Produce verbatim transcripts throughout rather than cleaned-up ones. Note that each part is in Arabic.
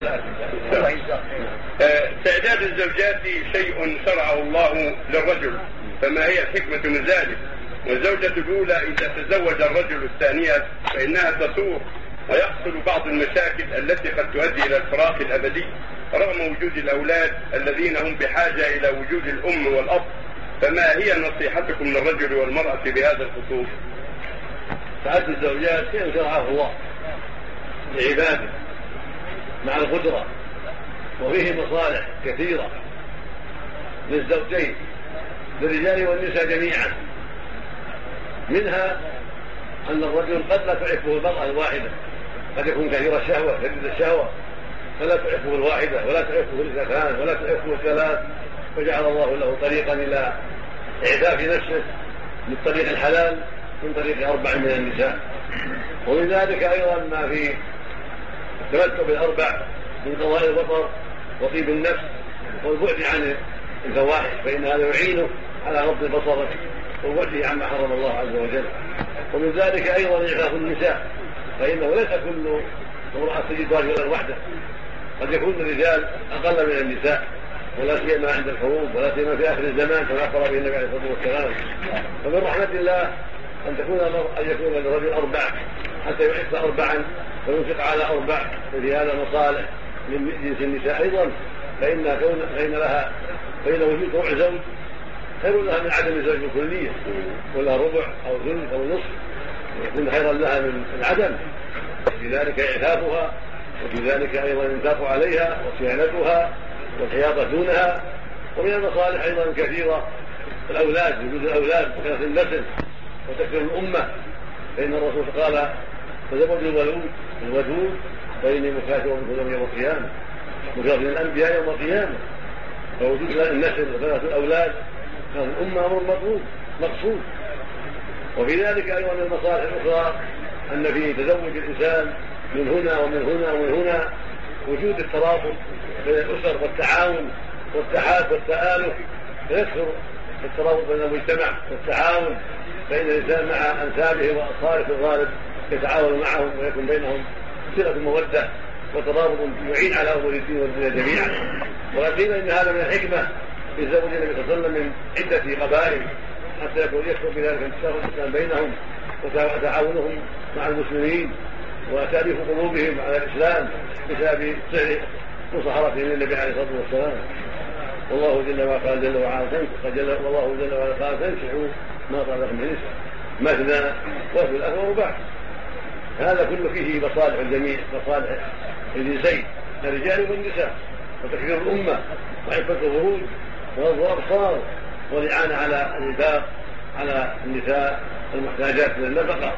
تعداد الزوجات شيء شرعه الله للرجل، فما هي الحكمة من ذلك؟ والزوجة الأولى إذا تزوج الرجل الثانية فإنها تسوق ويحصل بعض المشاكل التي قد تؤدي إلى الفراق الأبدي رغم وجود الأولاد الذين هم بحاجة إلى وجود الأم والأب، فما هي نصيحتكم للرجل والمرأة بهذا الخصوص؟ تعدد الزوجات شيء شرعه الله لعباده مع القدرة، وفيه مصالح كثيرة للزوجين للرجال والنساء جميعا، منها أن الرجل قد لا تعفه المرأة الواحدة، قد يكون كثير الشهوة شديد الشهوة فلا تعفه الواحدة ولا تعفه الاثنتان ولا تعفه الثلاث، فجعل الله له طريقا إلى إعفاف نفسه بالطريق الحلال من طريق أربع من النساء. ومن ذلك أيضا ما في التمتع بالأربع من قضاء البصر وطيب النفس والبعد عن الفواحش، فإن هذا يعينه على غض بصره والبعد عما حرم الله عز وجل. ومن ذلك أيضا إعفاف النساء، فإنه ليس كل امرأة تجد رجلا وحده، قد يكون الرجال أقل من النساء، ولا سيما عند الحروب ولا سيما في آخر الزمان كما أخبر به النبي عليه الصلاة والسلام. فمن رحمة الله أن تكون أن يكون للرجل أربع حتى يعف أربعا وينفق على أربع، وفي هذا مصالح من جنس النساء أيضا، فإن كون فإن لها فإن وجود ربع زوج خير لها من عدم الزوج بالكلية، ولا ربع أو ثلث أو نصف يكون خيرا لها من العدم. وفي ذلك إعفافها، وفي ذلك أيضا الإنفاق عليها وصيانتها والحياطة دونها. ومن المصالح أيضا كثيرة الأولاد، وجود الأولاد وكثرة النسل وتكثير الأمة، فإن الرسول قال تزوجوا الولود الودود فإني مكاثر بكم يوم القيامة، مكاثر الأنبياء يوم القيامة. فوجود النسل وكثرة الأولاد كان الأمة أمر مطلوب مقصود. وفي ذلك أيضا من المصالح الأخرى أن في تزوج الإنسان من هنا ومن هنا ومن هنا وجود الترابط بين الأسر والتعاون والتحاب والتآلف، فيكثر الترابط بين المجتمع والتعاون، فإن الإنسان مع أنسابه وأصهاره في الغالب يتعاون معهم ويكون بينهم صلة مودة وترابط يعين على أمور الدين والدنيا جميعا. وقيل إن هذا من الحكمة في زوج النبي صلى الله عليه وسلم من عدة قبائل حتى يكون يكثر بذلك انتشار الإسلام بينهم وتعاونهم مع المسلمين وتأليف قلوبهم على الإسلام بسبب سعر مصاحبتهم للنبي عليه الصلاة والسلام. والله جل وعلا قال جل وعلا والله جل وعلا قال تنكحوا ما طاب لكم من النساء مثنى وثلاث ورباع. هذا كله فيه مصالح الجميع، مصالح الجنسين الرجال والنساء، وتكثير الأمة وعفة الخروج وغض الأبصار والإعانة على الإنفاق على النساء المحتاجات من النفقة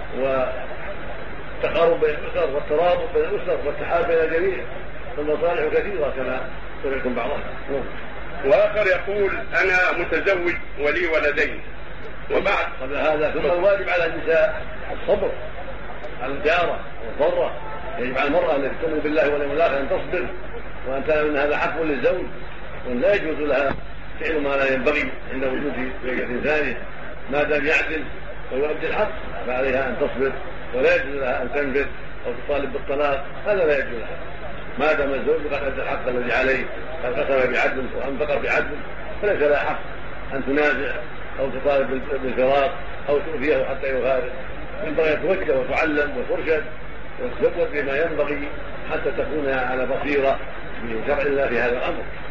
والتقارب بين الأسر والترابط بين الأسر والتحاب بين الجميع. فالمصالح كثيرة كما سمعتم بعضها. وآخر يقول أنا متزوج ولي ولدين وبعد قبل هذا ثم الواجب على النساء الصبر على الجارة والضرة. يجب على المرأة التي تؤمن بالله واليوم الآخر أن تصبر وأن تعلم أن هذا حق للزوج، وأن لا يجوز لها فعل ما لا ينبغي عند وجود زوجة ثانية ما دام يعدل ويؤدي الحق، فعليها أن تصبر ولا يجوز لها أن تنفذ أو تطالب بالطلاق، هذا لا يجوز لها ما دام الزوج قد أدى الحق الذي عليه، قد قسم بعدل وأنفق بعدل، فليس لها حق أن تنازع أو تطالب بالفراق أو تؤذيه حتى يفارق. ينبغي أن توجه وتعلم وترشد وتزود بما ينبغي حتى تكون على بصيرة بشرع الله في هذا الأمر.